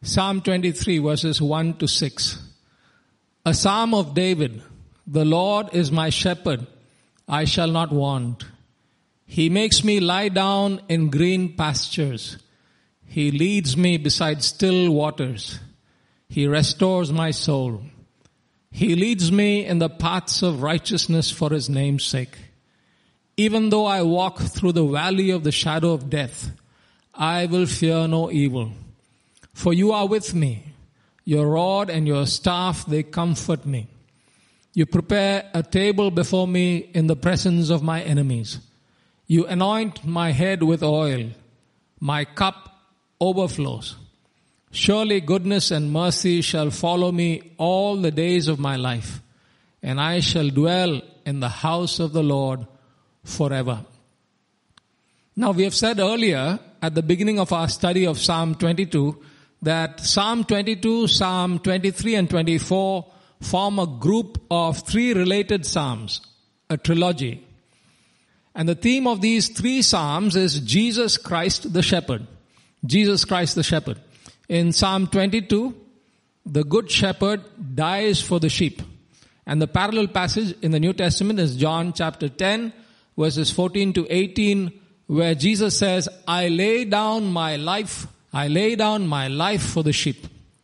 Psalm 23 verses 1 to 6. A psalm of David. The Lord is my shepherd, I shall not want. He makes me lie down in green pastures. He leads me beside still waters. He restores my soul. He leads me in the paths of righteousness for his name's sake. Even though I walk through the valley of the shadow of death, I will fear no evil. For you are with me. Your rod and your staff, they comfort me. You prepare a table before me in the presence of my enemies. You anoint my head with oil. My cup overflows. Surely goodness and mercy shall follow me all the days of my life, and I shall dwell in the house of the Lord forever. Now we have said earlier at the beginning of our study of Psalm 22 that Psalm 22, Psalm 23 and 24 form a group of three related psalms, a trilogy. And the theme of these three psalms is Jesus Christ the Shepherd. Jesus Christ the Shepherd. In Psalm 22, the Good Shepherd dies for the sheep. And the parallel passage in the New Testament is John chapter 10, verses 14 to 18, where Jesus says, I lay down my life for the sheep.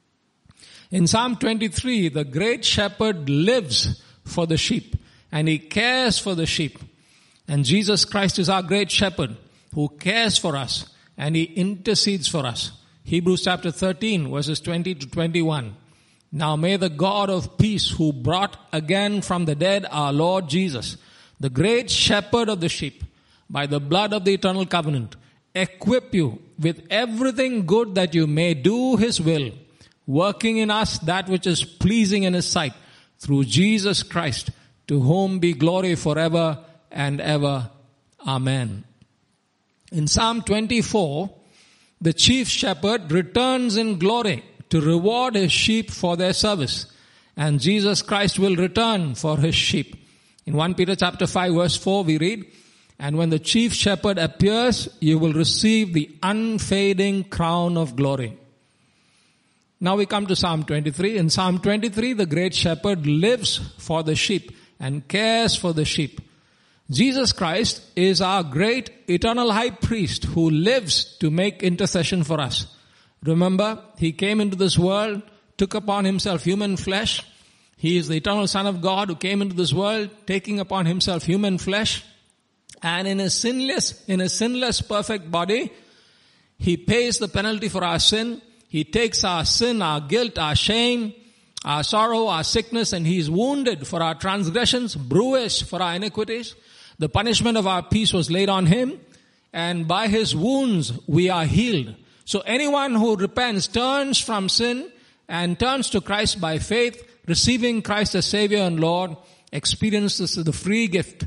In Psalm 23, the great shepherd lives for the sheep and he cares for the sheep. And Jesus Christ is our great shepherd who cares for us and he intercedes for us. Hebrews chapter 13 verses 20 to 21. Now may the God of peace who brought again from the dead our Lord Jesus, the great shepherd of the sheep, by the blood of the eternal covenant, equip you with everything good that you may do his will, working in us that which is pleasing in his sight, through Jesus Christ, to whom be glory forever and ever. Amen. In Psalm 24, the chief shepherd returns in glory to reward his sheep for their service. And Jesus Christ will return for his sheep. In 1 Peter chapter 5 verse 4 we read, and when the chief shepherd appears, you will receive the unfading crown of glory. Now we come to Psalm 23. In Psalm 23, the great shepherd lives for the sheep and cares for the sheep. Jesus Christ is our great eternal high priest who lives to make intercession for us. Remember, he came into this world, took upon himself human flesh. He is the eternal Son of God who came into this world, taking upon himself human flesh. And in his sinless perfect body, he pays the penalty for our sin. He takes our sin, our guilt, our shame, our sorrow, our sickness, and he is wounded for our transgressions, bruised for our iniquities. The punishment of our peace was laid on him, and by his wounds we are healed. So anyone who repents, turns from sin, and turns to Christ by faith, receiving Christ as Savior and Lord, experiences the free gift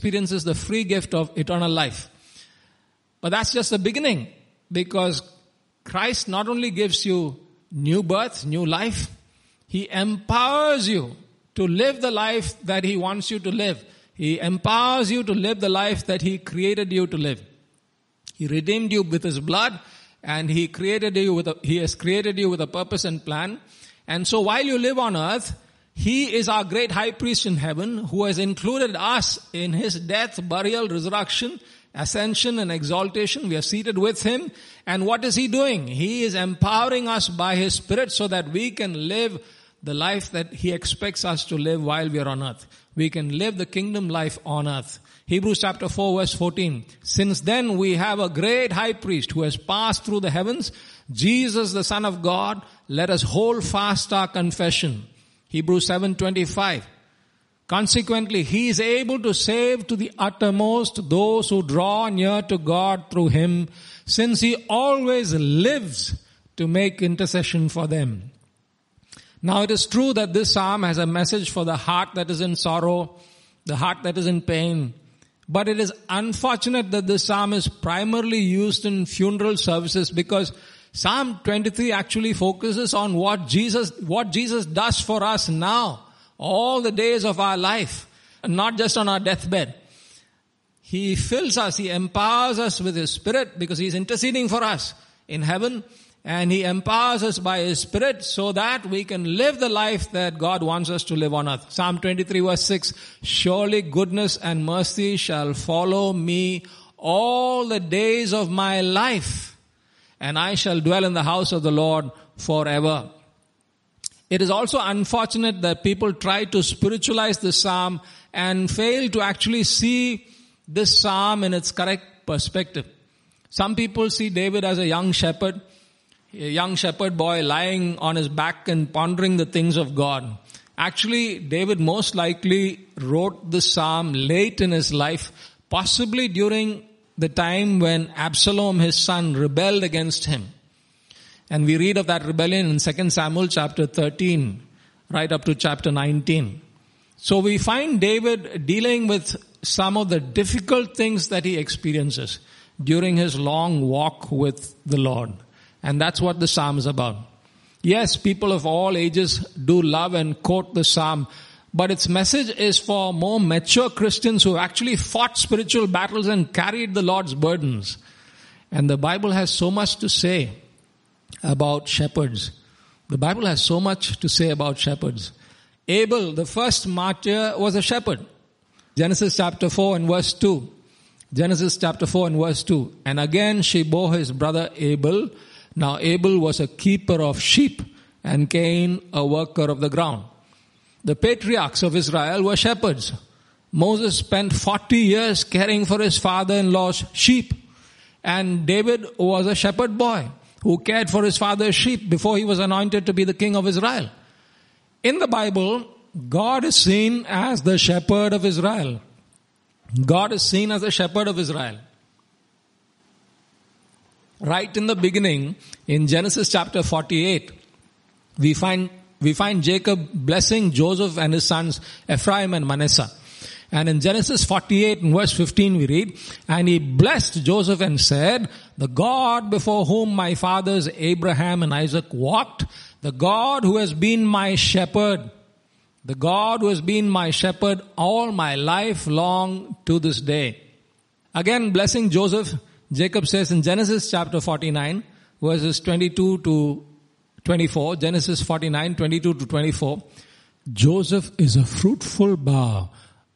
of eternal life. But that's just the beginning, because Christ not only gives you new birth, new life, he empowers you to live the life that he wants you to live. He empowers you to live the life that he created you to live. He redeemed you with his blood, and he has created you with a purpose and plan. And so while you live on earth, he is our great high priest in heaven who has included us in his death, burial, resurrection, ascension and exaltation. We are seated with him. And what is he doing? He is empowering us by his Spirit so that we can live the life that he expects us to live while we are on earth. We can live the kingdom life on earth. Hebrews chapter 4 verse 14. Since then we have a great high priest who has passed through the heavens, Jesus the Son of God. Let us hold fast our confession. Hebrews 7:25. Consequently, he is able to save to the uttermost those who draw near to God through him, since he always lives to make intercession for them. Now it is true that this psalm has a message for the heart that is in sorrow, the heart that is in pain. But it is unfortunate that this psalm is primarily used in funeral services, because Psalm 23 actually focuses on what Jesus does for us now, all the days of our life, and not just on our deathbed. He fills us, he empowers us with his Spirit because he's interceding for us in heaven. and He empowers us by His Spirit so that we can live the life that God wants us to live on earth. Psalm 23 verse 6, surely goodness and mercy shall follow me all the days of my life, and I shall dwell in the house of the Lord forever. It is also unfortunate that people try to spiritualize this psalm and fail to actually see this psalm in its correct perspective. Some people see David as a young shepherd boy lying on his back and pondering the things of God. Actually, David most likely wrote this psalm late in his life, possibly during the time when Absalom, his son, rebelled against him. And we read of that rebellion in 2 Samuel chapter 13, right up to chapter 19. So we find David dealing with some of the difficult things that he experiences during his long walk with the Lord. And that's what the psalm is about. Yes, people of all ages do love and quote the psalm, but its message is for more mature Christians who actually fought spiritual battles and carried the Lord's burdens. And the Bible has so much to say about shepherds. The Bible has so much to say about shepherds. Abel, the first martyr, was a shepherd. Genesis chapter 4 and verse 2. Genesis chapter 4 and verse 2. And again she bore his brother Abel. Now Abel was a keeper of sheep and Cain a worker of the ground. The patriarchs of Israel were shepherds. Moses spent 40 years caring for his father-in-law's sheep. And David was a shepherd boy who cared for his father's sheep before he was anointed to be the king of Israel. In the Bible, God is seen as the shepherd of Israel. God is seen as the shepherd of Israel. Right in the beginning, in Genesis chapter 48, we find Jacob blessing Joseph and his sons Ephraim and Manasseh. And in Genesis 48 and verse 15 we read, and he blessed Joseph and said, the God before whom my fathers Abraham and Isaac walked, the God who has been my shepherd, the God who has been my shepherd all my life long to this day. Again, blessing Joseph, Jacob says in Genesis chapter 49, verses 22 to 24, Genesis 49, 22 to 24, Joseph is a fruitful bough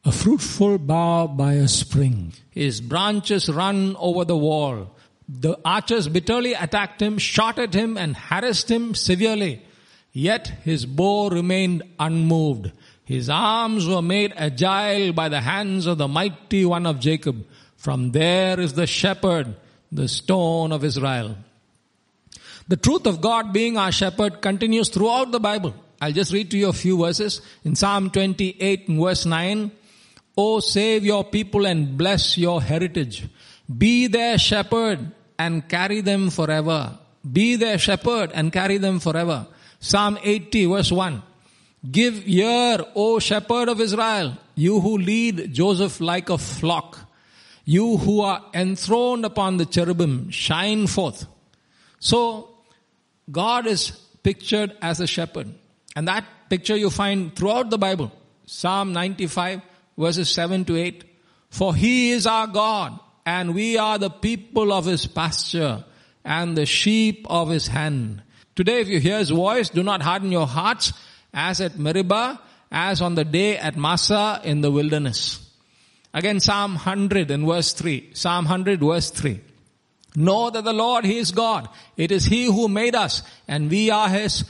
by a spring. His branches run over the wall. The archers bitterly attacked him, shot at him, and harassed him severely. Yet his bow remained unmoved. His arms were made agile by the hands of the mighty one of Jacob. From there is the shepherd, the stone of Israel. The truth of God being our shepherd continues throughout the Bible. I'll just read to you a few verses. In Psalm 28 and verse 9, O save your people and bless your heritage. Be their shepherd and carry them forever. Be their shepherd and carry them forever. Psalm 80 verse 1. Give ear, O shepherd of Israel, you who lead Joseph like a flock. You who are enthroned upon the cherubim, shine forth. So, God is pictured as a shepherd. And that picture you find throughout the Bible. Psalm 95 verses 7 to 8. For He is our God, and we are the people of His pasture, and the sheep of His hand. Today if you hear His voice, do not harden your hearts, as at Meribah, as on the day at Massah in the wilderness. Again, Psalm 100 and verse 3. Psalm 100 verse 3. Know that the Lord, He is God. It is He who made us, and we are His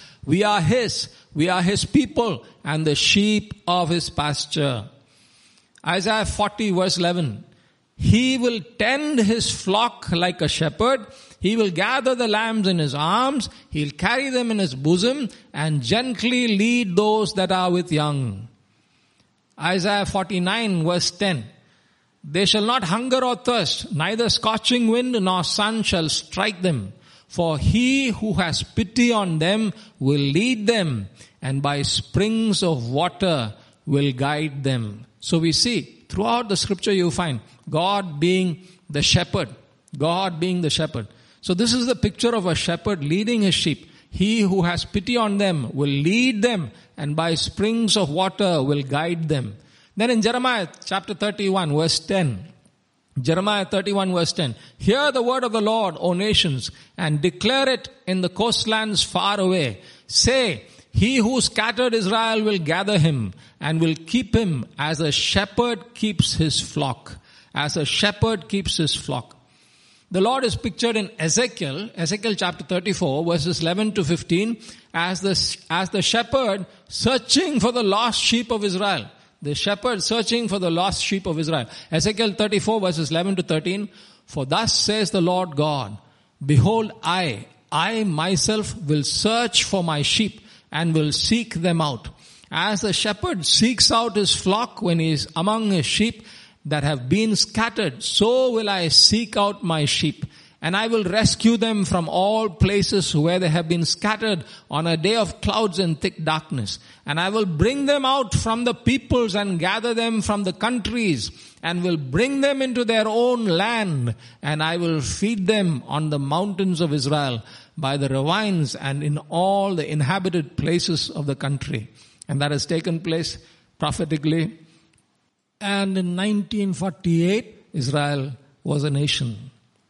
people, and the sheep of His pasture. Isaiah 40 verse 11. He will tend His flock like a shepherd. He will gather the lambs in His arms. He'll carry them in His bosom and gently lead those that are with young. Isaiah 49 verse 10. They shall not hunger or thirst, neither scorching wind nor sun shall strike them. For He who has pity on them will lead them, and by springs of water will guide them. So we see, throughout the scripture you find God being the shepherd. God being the shepherd. So this is the picture of a shepherd leading his sheep. He who has pity on them will lead them, and by springs of water will guide them. Then in Jeremiah chapter 31 verse 10, Jeremiah 31 verse 10. Hear the word of the Lord, O nations, and declare it in the coastlands far away. Say, he who scattered Israel will gather him and will keep him as a shepherd keeps his flock. As a shepherd keeps his flock. The Lord is pictured in Ezekiel chapter 34 verses 11 to 15 as the shepherd searching for the lost sheep of Israel. The shepherd searching for the lost sheep of Israel. Ezekiel 34 verses 11 to 13. For thus says the Lord God, behold, I myself will search for my sheep and will seek them out. As the shepherd seeks out his flock when he is among his sheep that have been scattered, so will I seek out my sheep. And I will rescue them from all places where they have been scattered on a day of clouds and thick darkness. And I will bring them out from the peoples and gather them from the countries and will bring them into their own land. And I will feed them on the mountains of Israel by the ravines and in all the inhabited places of the country. And that has taken place prophetically. And in 1948, Israel was a nation.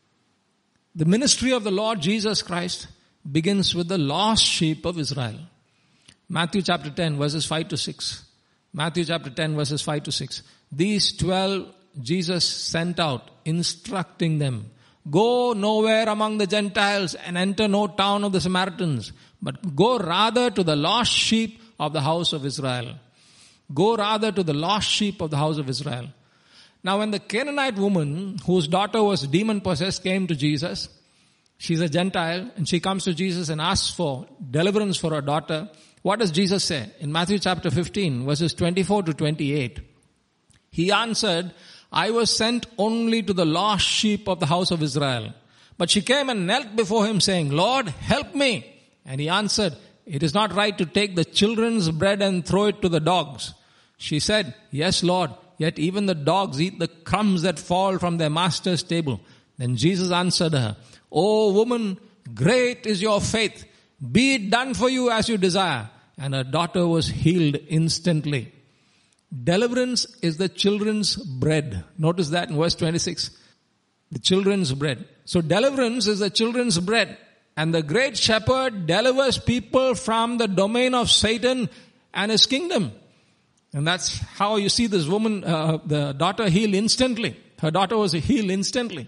The ministry of the Lord Jesus Christ begins with the lost sheep of Israel. Matthew chapter 10 verses 5 to 6. Matthew chapter 10 verses 5 to 6. These 12 Jesus sent out, instructing them, go nowhere among the Gentiles and enter no town of the Samaritans, but go rather to the lost sheep of the house of Israel. Go rather to the lost sheep of the house of Israel. Now when the Canaanite woman whose daughter was demon-possessed came to Jesus, she's a Gentile and she comes to Jesus and asks for deliverance for her daughter. What does Jesus say? In Matthew chapter 15 verses 24 to 28, he answered, I was sent only to the lost sheep of the house of Israel. But she came and knelt before him saying, Lord, help me. And he answered, it is not right to take the children's bread and throw it to the dogs. She said, yes, Lord. Yet even the dogs eat the crumbs that fall from their master's table. Then Jesus answered her, O woman, great is your faith. Be it done for you as you desire. And her daughter was healed instantly. Deliverance is the children's bread. Notice that in verse 26. The children's bread. So deliverance is the children's bread. And the great shepherd delivers people from the domain of Satan and his kingdom. And that's how you see this woman, the daughter healed instantly. Her daughter was healed instantly.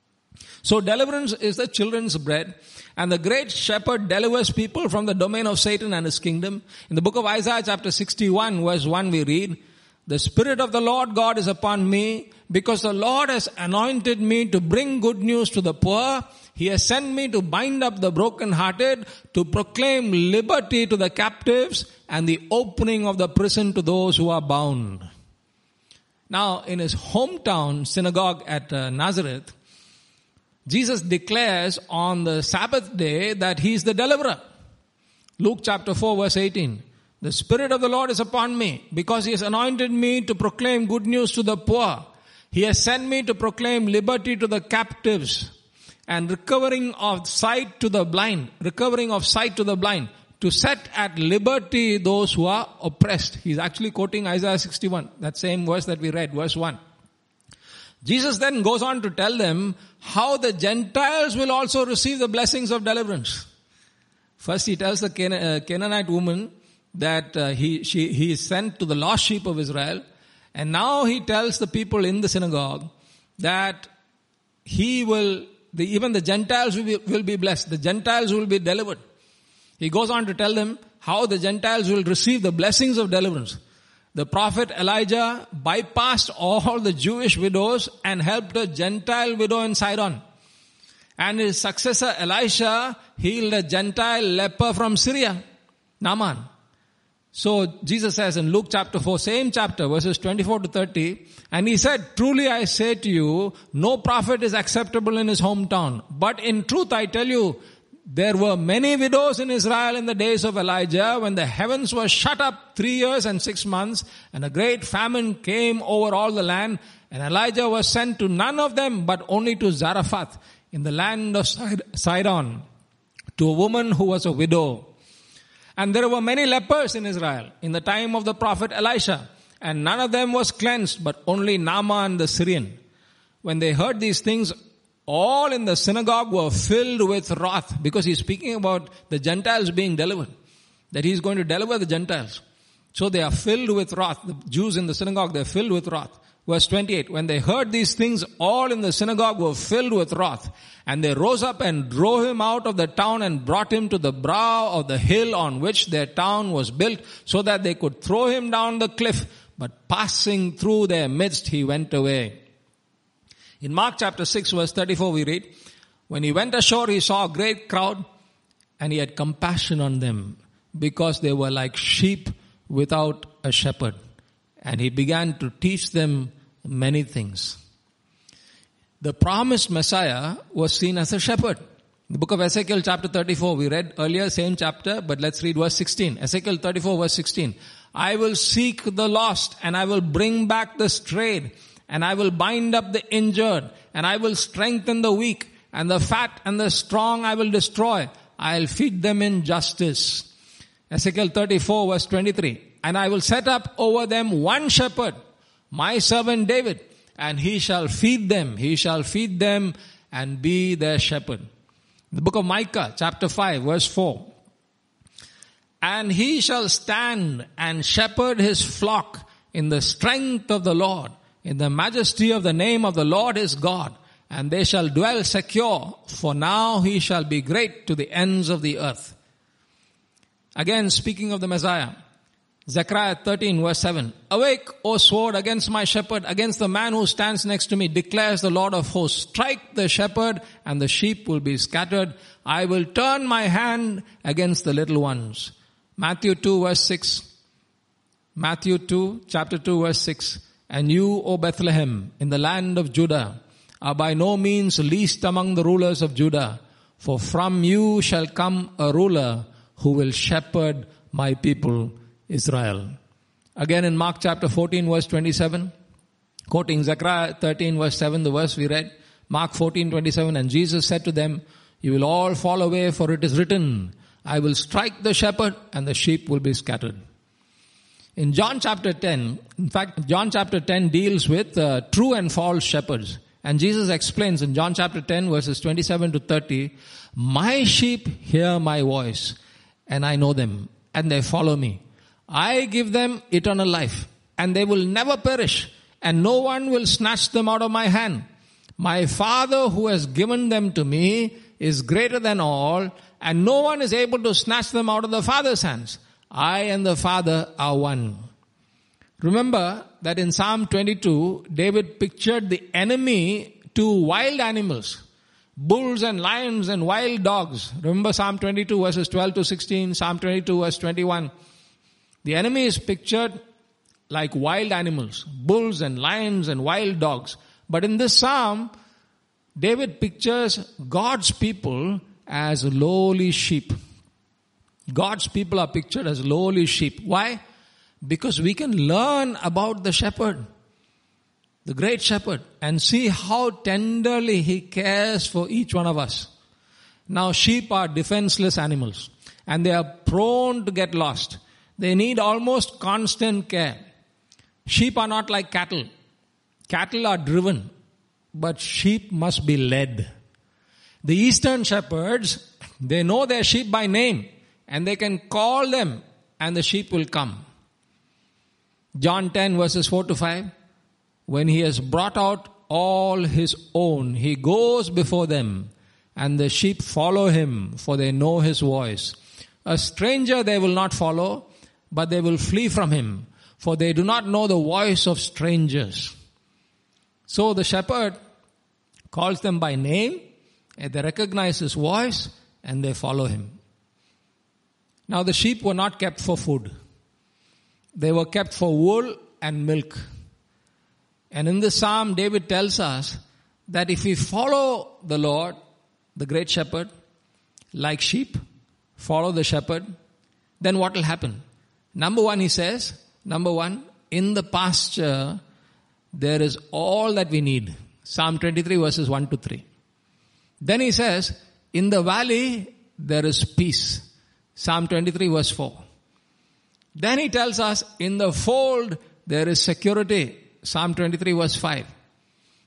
So deliverance is the children's bread. And the great shepherd delivers people from the domain of Satan and his kingdom. In the book of Isaiah chapter 61 verse 1 we read, the Spirit of the Lord God is upon me because the Lord has anointed me to bring good news to the poor. He has sent me to bind up the brokenhearted, to proclaim liberty to the captives and the opening of the prison to those who are bound. Now, in his hometown synagogue at Nazareth, Jesus declares on the Sabbath day that he is the deliverer. Luke chapter 4 verse 18. The Spirit of the Lord is upon me because he has anointed me to proclaim good news to the poor. He has sent me to proclaim liberty to the captives and recovering of sight to the blind, to set at liberty those who are oppressed. He's actually quoting Isaiah 61, that same verse that we read, verse 1. Jesus then goes on to tell them how the Gentiles will also receive the blessings of deliverance. First he tells the Canaanite woman that he is sent to the lost sheep of Israel. And now he tells the people in the synagogue that even the Gentiles will be blessed. The Gentiles will be delivered. He goes on to tell them how the Gentiles will receive the blessings of deliverance. The prophet Elijah bypassed all the Jewish widows and helped a Gentile widow in Sidon. And his successor Elisha healed a Gentile leper from Syria, Naaman. So Jesus says in Luke chapter 4, same chapter, verses 24 to 30, and he said, truly I say to you, no prophet is acceptable in his hometown. But in truth I tell you, there were many widows in Israel in the days of Elijah when the heavens were shut up 3 years and 6 months and a great famine came over all the land, and Elijah was sent to none of them but only to Zarephath in the land of Sidon, to a woman who was a widow. And there were many lepers in Israel in the time of the prophet Elisha, and none of them was cleansed, but only Naaman the Syrian. when they heard these things, all in the synagogue were filled with wrath, because he's speaking about the Gentiles being delivered, that he's going to deliver the Gentiles. So they are filled with wrath. The Jews in the synagogue, they're filled with wrath. Verse 28, when they heard these things, all in the synagogue were filled with wrath. And they rose up and drove him out of the town and brought him to the brow of the hill on which their town was built, so that they could throw him down the cliff. But passing through their midst, he went away. In Mark chapter 6 verse 34 we read, when he went ashore, he saw a great crowd, and he had compassion on them, because they were like sheep without a shepherd. And he began to teach them many things. The promised Messiah was seen as a shepherd. The book of Ezekiel chapter 34, we read earlier, same chapter, but let's read verse 16. Ezekiel 34 verse 16. I will seek the lost, and I will bring back the strayed, and I will bind up the injured, and I will strengthen the weak, and the fat and the strong I will destroy. I'll feed them in justice. Ezekiel 34 verse 23. And I will set up over them one shepherd, my servant David, and he shall feed them. He shall feed them and be their shepherd. The book of Micah chapter 5 verse 4. And he shall stand and shepherd his flock in the strength of the Lord, in the majesty of the name of the Lord his God. And they shall dwell secure, for now he shall be great to the ends of the earth. Again, speaking of the Messiah, Zechariah 13 verse 7. Awake, O sword, against my shepherd, against the man who stands next to me, declares the Lord of hosts. Strike the shepherd, and the sheep will be scattered. I will turn my hand against the little ones. Matthew 2 verse 6. Matthew 2, chapter 2 verse 6. And you, O Bethlehem, in the land of Judah, are by no means least among the rulers of Judah. For from you shall come a ruler who will shepherd my people Israel. Again in Mark chapter 14 verse 27, quoting Zechariah 13 verse 7, the verse we read, Mark 14:27, and Jesus said to them, you will all fall away, for it is written, I will strike the shepherd, and the sheep will be scattered. In John chapter 10, in fact, John chapter 10 deals with true and false shepherds. And Jesus explains in John chapter 10 verses 27 to 30, my sheep hear my voice, and I know them, and they follow me. I give them eternal life, and they will never perish, and no one will snatch them out of my hand. My Father who has given them to me is greater than all, and no one is able to snatch them out of the Father's hands. I and the Father are one. Remember that in Psalm 22, David pictured the enemy to wild animals, bulls and lions and wild dogs. Remember Psalm 22 verses 12 to 16, Psalm 22 verse 21. The enemy is pictured like wild animals, bulls and lions and wild dogs. But in this psalm, David pictures God's people as lowly sheep. God's people are pictured as lowly sheep. Why? Because we can learn about the shepherd, the great shepherd, and see how tenderly he cares for each one of us. Now, sheep are defenseless animals, and they are prone to get lost. They need almost constant care. Sheep are not like cattle. Cattle are driven, but sheep must be led. The Eastern shepherds, they know their sheep by name, and they can call them, and the sheep will come. John 10 verses 4 to 5. When he has brought out all his own, he goes before them, and the sheep follow him, for they know his voice. A stranger they will not follow, but they will flee from him, for they do not know the voice of strangers. So the shepherd calls them by name, and they recognize his voice, and they follow him. Now the sheep were not kept for food. They were kept for wool and milk. And in this psalm, David tells us that if we follow the Lord, the great shepherd, like sheep, follow the shepherd, then what will happen? Number one, he says, in the pasture, there is all that we need. Psalm 23 verses 1 to 3. Then he says, in the valley, there is peace. Psalm 23 verse 4. Then he tells us, in the fold, there is security. Psalm 23 verse 5.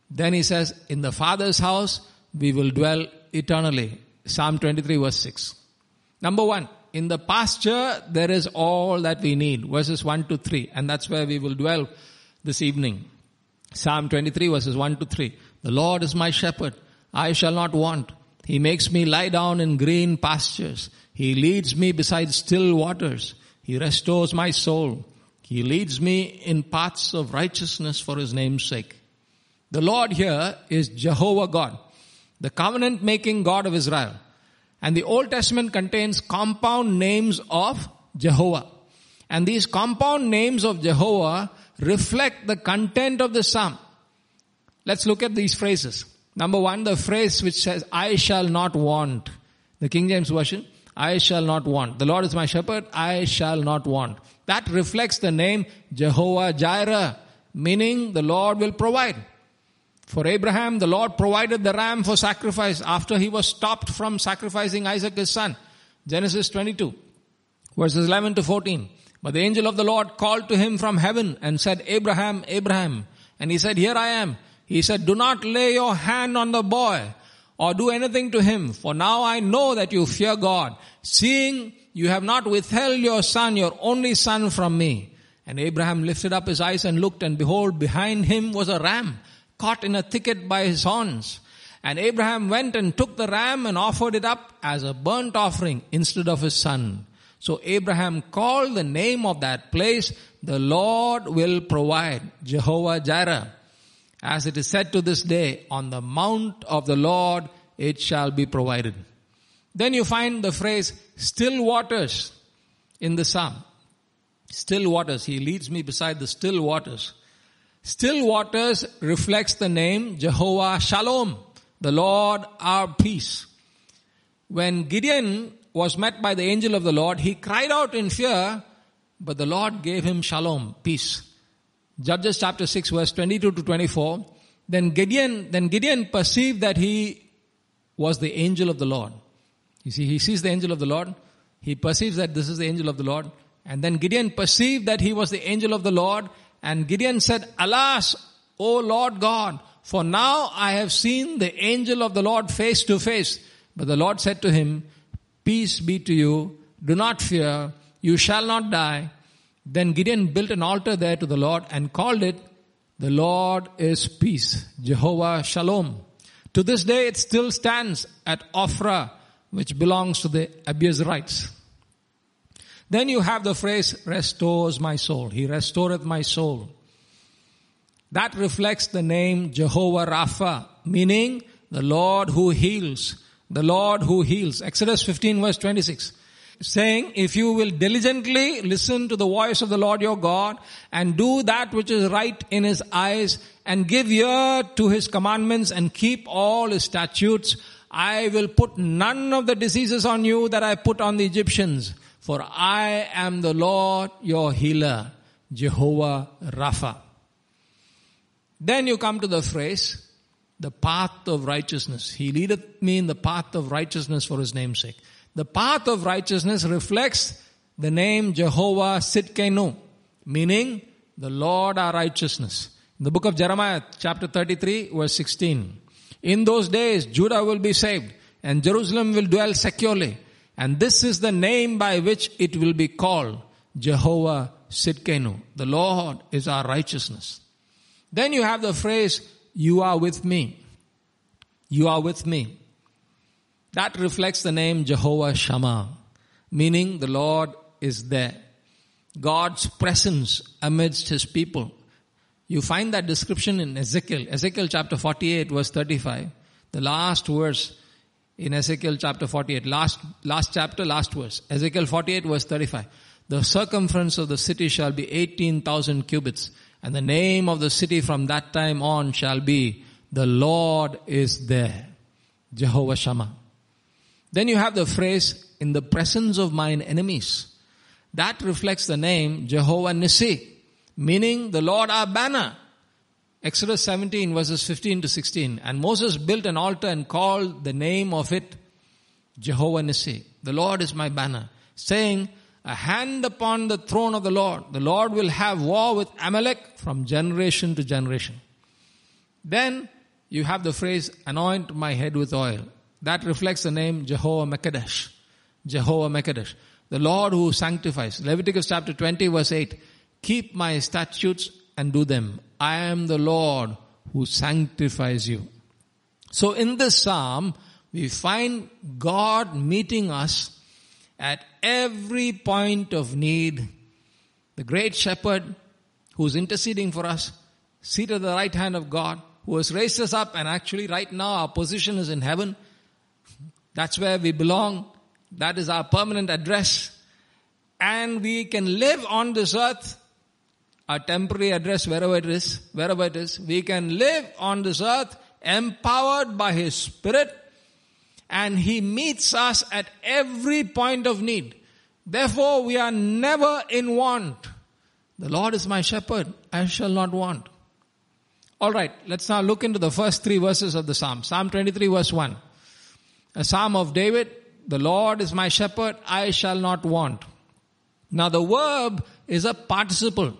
Then he says, in the Father's house, we will dwell eternally. Psalm 23 verse 6. Number 1, in the pasture, there is all that we need. Verses 1 to 3. And that's where we will dwell this evening. Psalm 23 verses 1 to 3. The Lord is my shepherd. I shall not want. He makes me lie down in green pastures. He leads me beside still waters. He restores my soul. He leads me in paths of righteousness for His name's sake. The Lord here is Jehovah God, the covenant-making God of Israel. And the Old Testament contains compound names of Jehovah. And these compound names of Jehovah reflect the content of the psalm. Let's look at these phrases. Number 1, the phrase which says, I shall not want. The King James Version, I shall not want. The Lord is my shepherd, I shall not want. That reflects the name Jehovah Jireh, meaning the Lord will provide. For Abraham, the Lord provided the ram for sacrifice after he was stopped from sacrificing Isaac his son. Genesis 22, verses 11 to 14. But the angel of the Lord called to him from heaven and said, Abraham, Abraham. And he said, here I am. He said, do not lay your hand on the boy or do anything to him. For now I know that you fear God, seeing you have not withheld your son, your only son from me. And Abraham lifted up his eyes and looked, and behold, behind him was a ram caught in a thicket by his horns. And Abraham went and took the ram and offered it up as a burnt offering instead of his son. So Abraham called the name of that place, the Lord will provide, Jehovah Jireh. As it is said to this day, on the mount of the Lord it shall be provided. Then you find the phrase, still waters in the psalm. Still waters. He leads me beside the still waters. Still waters reflects the name Jehovah Shalom, the Lord our peace. When Gideon was met by the angel of the Lord, he cried out in fear, but the Lord gave him shalom, peace. Judges chapter 6 verse 22 to 24. Then Gideon perceived that he was the angel of the Lord. You see, he sees the angel of the Lord. He perceives that this is the angel of the Lord. And then Gideon perceived that he was the angel of the Lord. And Gideon said, alas, O Lord God, for now I have seen the angel of the Lord face to face. But the Lord said to him, peace be to you, do not fear, you shall not die. Then Gideon built an altar there to the Lord and called it, the Lord is peace, Jehovah Shalom. To this day it still stands at Ophrah, which belongs to the Abiezrites. Then you have the phrase, restores my soul. He restoreth my soul. That reflects the name Jehovah Rapha, meaning the Lord who heals. The Lord who heals. Exodus 15 verse 26. Saying, if you will diligently listen to the voice of the Lord your God and do that which is right in His eyes and give ear to His commandments and keep all His statutes, I will put none of the diseases on you that I put on the Egyptians. For I am the Lord your healer, Jehovah Rapha. Then you come to the phrase, the path of righteousness. He leadeth me in the path of righteousness for His name's sake. The path of righteousness reflects the name Jehovah Sidkenu, meaning the Lord our righteousness. In the book of Jeremiah, chapter 33, verse 16. In those days, Judah will be saved and Jerusalem will dwell securely. And this is the name by which it will be called, Jehovah Sidkenu. The Lord is our righteousness. Then you have the phrase, you are with me. You are with me. That reflects the name Jehovah Shammah, meaning the Lord is there. God's presence amidst His people. You find that description in Ezekiel. Ezekiel chapter 48 verse 35. The last verse in Ezekiel chapter 48. Last chapter, last verse. Ezekiel 48 verse 35. The circumference of the city shall be 18,000 cubits. And the name of the city from that time on shall be, the Lord is there. Jehovah Shammah. Then you have the phrase, in the presence of mine enemies. That reflects the name Jehovah Nissi, meaning the Lord our banner. Exodus 17 verses 15 to 16. And Moses built an altar and called the name of it Jehovah Nissi. The Lord is my banner. Saying, a hand upon the throne of the Lord. The Lord will have war with Amalek from generation to generation. Then you have the phrase, anoint my head with oil. That reflects the name Jehovah Mekadesh. Jehovah Mekadesh. The Lord who sanctifies. Leviticus chapter 20 verse 8. Keep my statutes and do them. I am the Lord who sanctifies you. So in this psalm, we find God meeting us at every point of need. The great shepherd who's interceding for us, seated at the right hand of God, who has raised us up, and actually right now our position is in heaven. That's where we belong. That is our permanent address. And we can live on this earth, our temporary address wherever it is. We can live on this earth empowered by His Spirit, and He meets us at every point of need. Therefore, we are never in want. The Lord is my shepherd, I shall not want. Alright, let's now look into the first 3 verses of the Psalm. Psalm 23 verse 1. A Psalm of David, the Lord is my shepherd, I shall not want. Now the verb is a participle.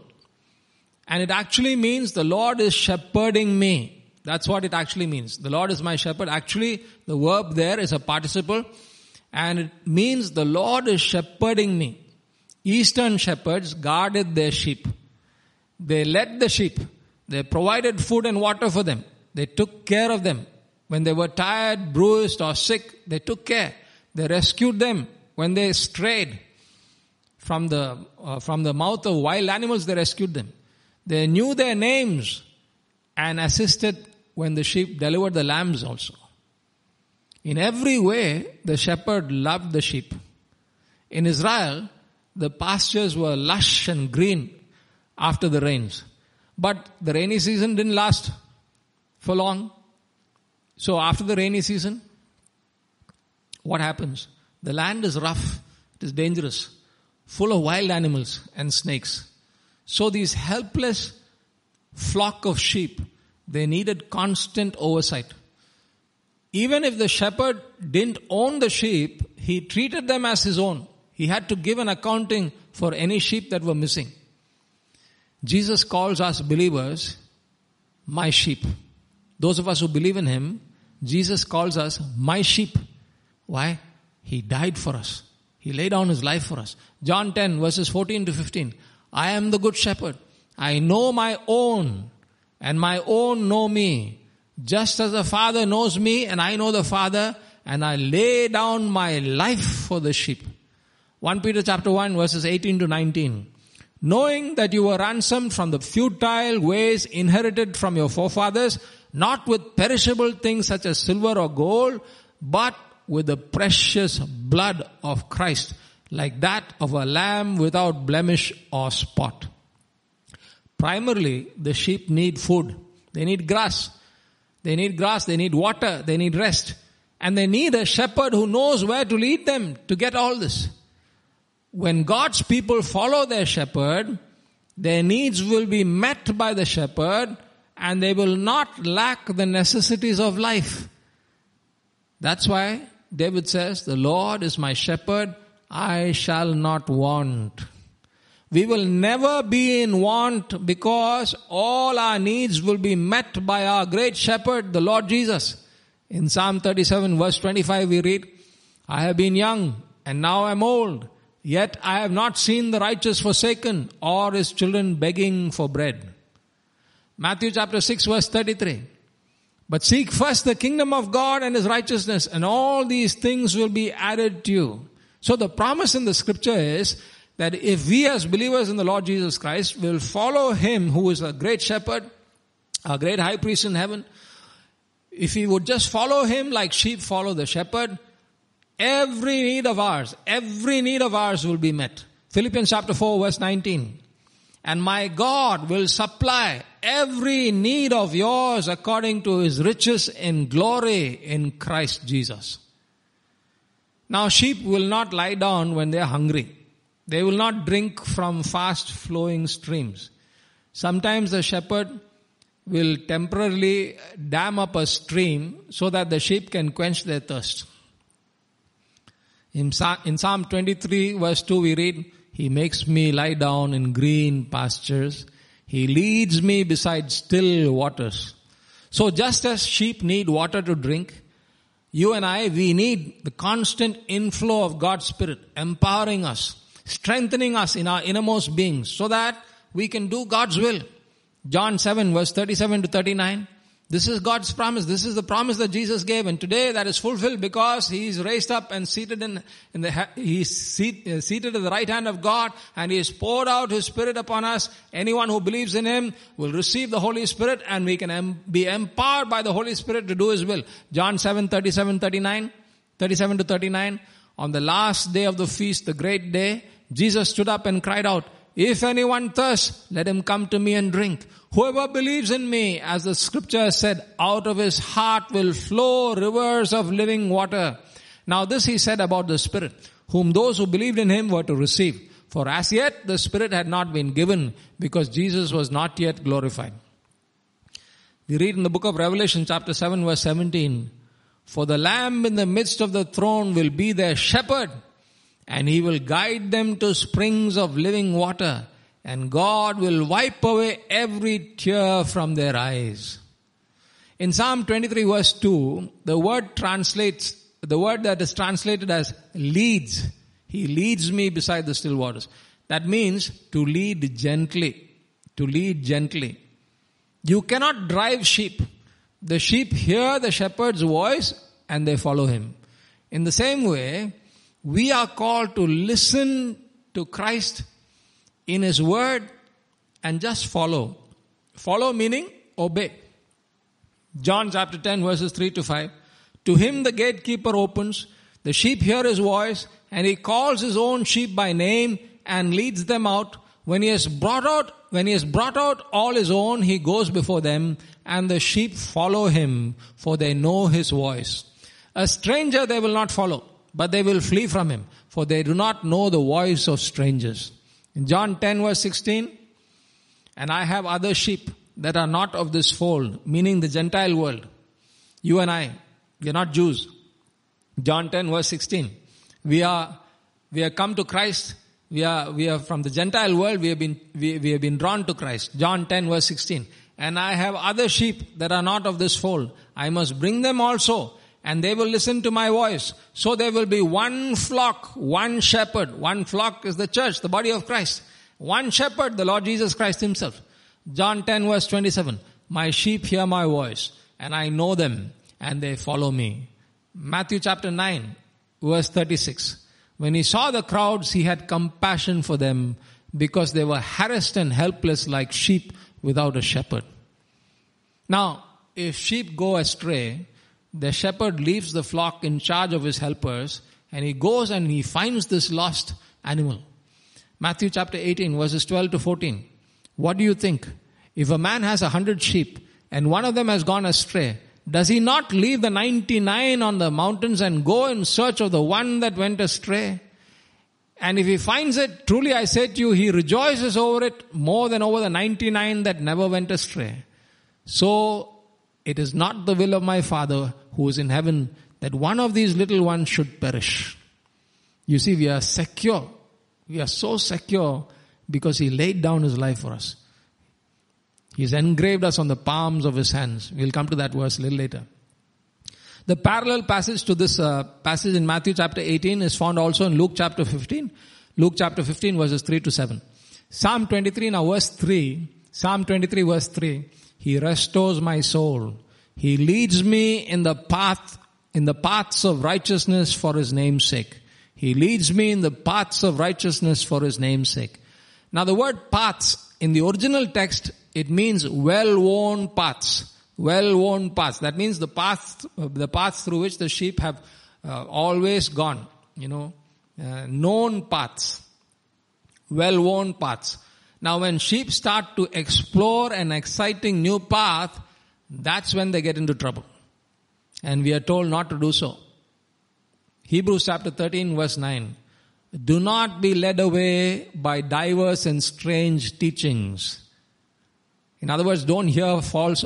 And it actually means the Lord is shepherding me. That's what it actually means. The Lord is my shepherd. Actually, the verb there is a participle. And it means the Lord is shepherding me. Eastern shepherds guarded their sheep. They led the sheep. They provided food and water for them. They took care of them. When they were tired, bruised or sick, they took care. They rescued them. When they strayed from the mouth of wild animals, they rescued them. They knew their names and assisted when the sheep delivered the lambs also. In every way, the shepherd loved the sheep. In Israel, the pastures were lush and green after the rains. But the rainy season didn't last for long. So after the rainy season, what happens? The land is rough, it is dangerous, full of wild animals and snakes. So these helpless flock of sheep, they needed constant oversight. Even if the shepherd didn't own the sheep, he treated them as his own. He had to give an accounting for any sheep that were missing. Jesus calls us believers, my sheep. Those of us who believe in Him, Jesus calls us my sheep. Why? He died for us. He laid down His life for us. John 10 verses 14 to 15. I am the good shepherd. I know my own, and my own know me. Just as the Father knows me, and I know the Father, and I lay down my life for the sheep. 1 Peter chapter 1 verses 18 to 19. Knowing that you were ransomed from the futile ways inherited from your forefathers, not with perishable things such as silver or gold, but with the precious blood of Christ, like that of a lamb without blemish or spot. Primarily, the sheep need food. They need grass. They need water, they need rest. And they need a shepherd who knows where to lead them to get all this. When God's people follow their shepherd, their needs will be met by the shepherd, and they will not lack the necessities of life. That's why David says, the Lord is my shepherd, I shall not want. We will never be in want because all our needs will be met by our great shepherd, the Lord Jesus. In Psalm 37 verse 25 we read, I have been young and now I am old, yet I have not seen the righteous forsaken or his children begging for bread. Matthew chapter 6 verse 33. But seek first the kingdom of God and His righteousness, and all these things will be added to you. So the promise in the scripture is that if we as believers in the Lord Jesus Christ will follow Him who is a great shepherd, a great high priest in heaven, if we would just follow Him like sheep follow the shepherd, every need of ours will be met. Philippians chapter 4 verse 19. And my God will supply every need of yours according to His riches in glory in Christ Jesus. Now sheep will not lie down when they are hungry. They will not drink from fast flowing streams. Sometimes the shepherd will temporarily dam up a stream so that the sheep can quench their thirst. In Psalm 23 verse 2 we read, He makes me lie down in green pastures. He leads me beside still waters. So just as sheep need water to drink, you and I, we need the constant inflow of God's Spirit, empowering us, strengthening us in our innermost beings so that we can do God's will. John 7 verse 37 to 39. This is God's promise. This is the promise that Jesus gave, and today that is fulfilled because He is raised up and seated seated at the right hand of God, and He has poured out His Spirit upon us. Anyone who believes in Him will receive the Holy Spirit, and we can be empowered by the Holy Spirit to do His will. John 7, 37 to 39. On the last day of the feast, the great day, Jesus stood up and cried out, "If anyone thirsts, let him come to me and drink. Whoever believes in me, as the scripture said, out of his heart will flow rivers of living water." Now this He said about the Spirit, whom those who believed in Him were to receive. For as yet the Spirit had not been given, because Jesus was not yet glorified. We read in the book of Revelation chapter 7 verse 17, "For the Lamb in the midst of the throne will be their shepherd, and He will guide them to springs of living water, and God will wipe away every tear from their eyes." In Psalm 23 verse 2, the word that is translated as leads. He leads me beside the still waters. That means to lead gently. To lead gently. You cannot drive sheep. The sheep hear the shepherd's voice and they follow him. In the same way, we are called to listen to Christ in His word and just follow. Follow meaning obey. John chapter 10 verses 3 to 5. "To Him the gatekeeper opens, the sheep hear His voice, and He calls His own sheep by name and leads them out. When He has brought out all His own, He goes before them, and the sheep follow Him, for they know His voice. A stranger they will not follow, but they will flee from him, for they do not know the voice of strangers." In John 10 verse 16, "And I have other sheep that are not of this fold," meaning the Gentile world. You and I, we are not Jews. John 10 verse 16, we are come to Christ. We are from the Gentile world. We have been drawn to Christ. John 10 verse 16, "And I have other sheep that are not of this fold. I must bring them also, and they will listen to my voice. So there will be one flock, one shepherd." One flock is the church, the body of Christ. One shepherd, the Lord Jesus Christ Himself. John 10 verse 27, "My sheep hear my voice, and I know them, and they follow me." Matthew chapter 9 verse 36, "When He saw the crowds, He had compassion for them, because they were harassed and helpless like sheep without a shepherd." Now, if sheep go astray, the shepherd leaves the flock in charge of his helpers, and he goes and he finds this lost animal. Matthew chapter 18 verses 12 to 14. What do you think? If a man has 100 sheep and one of them has gone astray, does he not leave the 99 on the mountains and go in search of the one that went astray? And if he finds it, truly I say to you, he rejoices over it more than over the 99 that never went astray. So it is not the will of my Father who is in heaven that one of these little ones should perish. You see, we are secure. We are so secure because He laid down His life for us. He's engraved us on the palms of His hands. We'll come to that verse a little later. The parallel passage to this passage in Matthew chapter 18 is found also in Luke chapter 15. Luke chapter 15 verses 3 to 7. Psalm 23 now verse 3. Psalm 23 verse 3. "He restores my soul. He leads me in the paths of righteousness for His name's sake." He leads me in the paths of righteousness for His name's sake. Now the word paths, in the original text, it means well-worn paths. Well-worn paths. That means the paths through which the sheep have always gone. Known paths. Well-worn paths. Now when sheep start to explore an exciting new path, that's when they get into trouble. And we are told not to do so. Hebrews chapter 13 verse 9. "Do not be led away by diverse and strange teachings." In other words, don't hear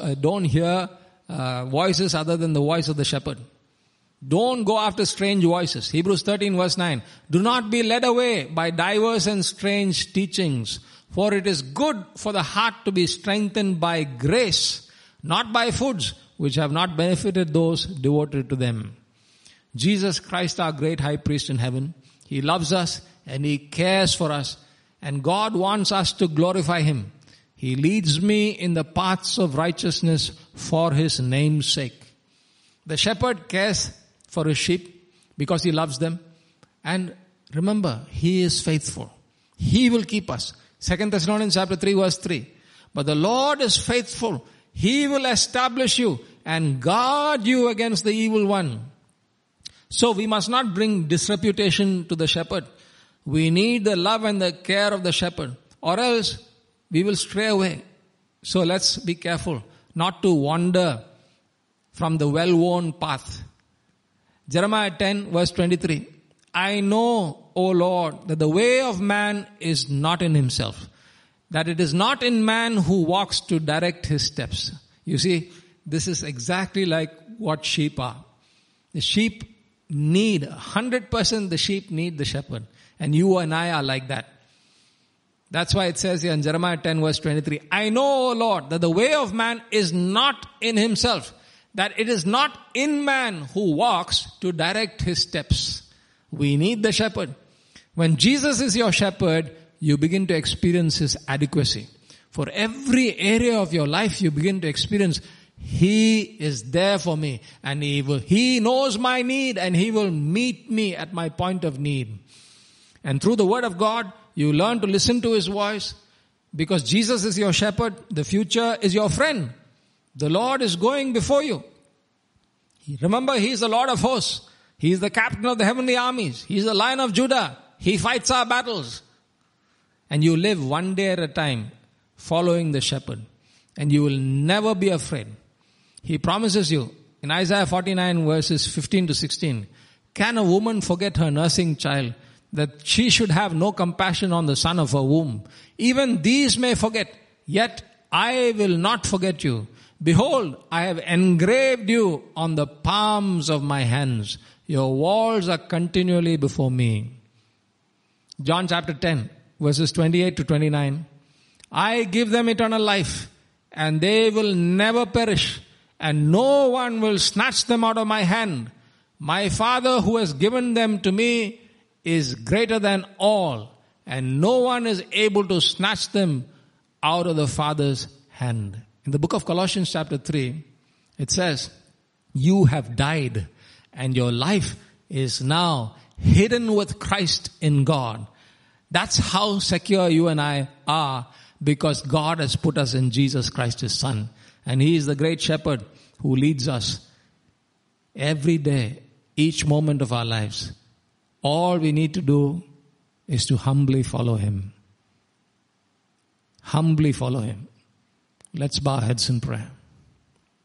voices other than the voice of the shepherd. Don't go after strange voices. Hebrews 13 verse 9. "Do not be led away by diverse and strange teachings, for it is good for the heart to be strengthened by grace, not by foods which have not benefited those devoted to them. Jesus Christ, our great high priest in heaven, He loves us and He cares for us, and God wants us to glorify Him. He leads me in the paths of righteousness for His name's sake. The shepherd cares for his sheep because he loves them. And remember, He is faithful. He will keep us. 2 Thessalonians chapter 3 verse 3. But the Lord is faithful. He will establish you and guard you against the evil one. So we must not bring disreputation to the shepherd. We need the love and the care of the shepherd, or else we will stray away. So let's be careful not to wander from the well-worn path. Jeremiah 10 verse 23. I know, O Lord, that the way of man is not in himself, that it is not in man who walks to direct his steps. You see, this is exactly like what sheep are. The sheep need, 100% the sheep need the shepherd. And you and I are like that. That's why it says here in Jeremiah 10 verse 23, I know, O Lord, that the way of man is not in himself, that it is not in man who walks to direct his steps. We need the shepherd. When Jesus is your shepherd, you begin to experience His adequacy. For every area of your life, you begin to experience He is there for me, and He knows my need, and He will meet me at my point of need. And through the Word of God, you learn to listen to His voice. Because Jesus is your shepherd, the future is your friend. The Lord is going before you. Remember, He is the Lord of hosts. He is the captain of the heavenly armies. He is the Lion of Judah. He fights our battles. And you live one day at a time, following the shepherd. And you will never be afraid. He promises you, in Isaiah 49 verses 15 to 16, can a woman forget her nursing child, that she should have no compassion on the son of her womb? Even these may forget, yet I will not forget you. Behold, I have engraved you on the palms of my hands. Your walls are continually before me. John chapter 10, verses 28 to 29. I give them eternal life, and they will never perish, and no one will snatch them out of my hand. My Father who has given them to me is greater than all, and no one is able to snatch them out of the Father's hand. In the book of Colossians chapter 3, it says, you have died, and your life is now hidden with Christ in God. That's how secure you and I are, because God has put us in Jesus Christ, His Son. And He is the great shepherd who leads us every day, each moment of our lives. All we need to do is to humbly follow Him. Humbly follow Him. Let's bow our heads in prayer.